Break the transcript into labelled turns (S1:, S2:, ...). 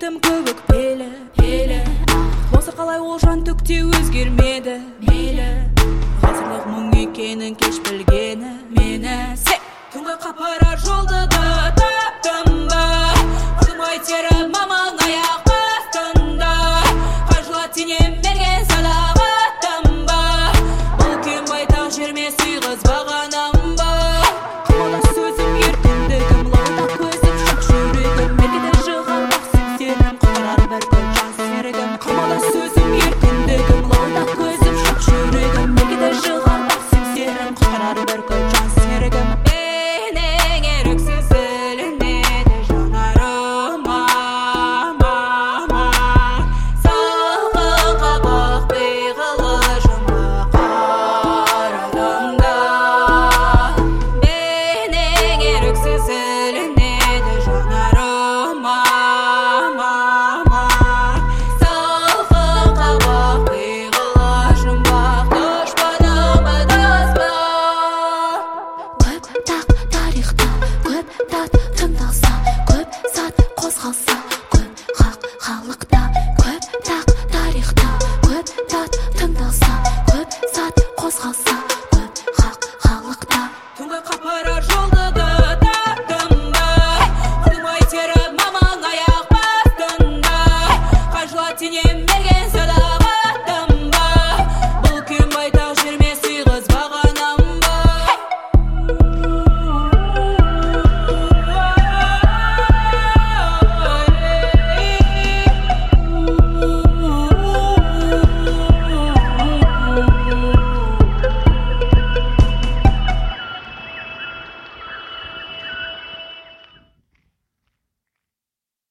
S1: жүрегім көк пелі болса қалай ол жан түкте өзгермеді мейлі ғасырлық мұң екенін кеш білгені мені түнгі қапара жолды да таптым ба құрмай теріп мамаң аяқ астында қажылат тенем берген садағаттым ба бұл күйім байтақ жерме сыйғызбағанам ба қымылдас сөзім еркіндігім лауда көзім шық жүрегім меркеде жығар бақсым сенім құтырар бір күн жан серігім қымылдас сөзім еркіндігім лауда көзім шық жүрегім меркеде жығар бақсым сенім құтырар бір күн жан серігім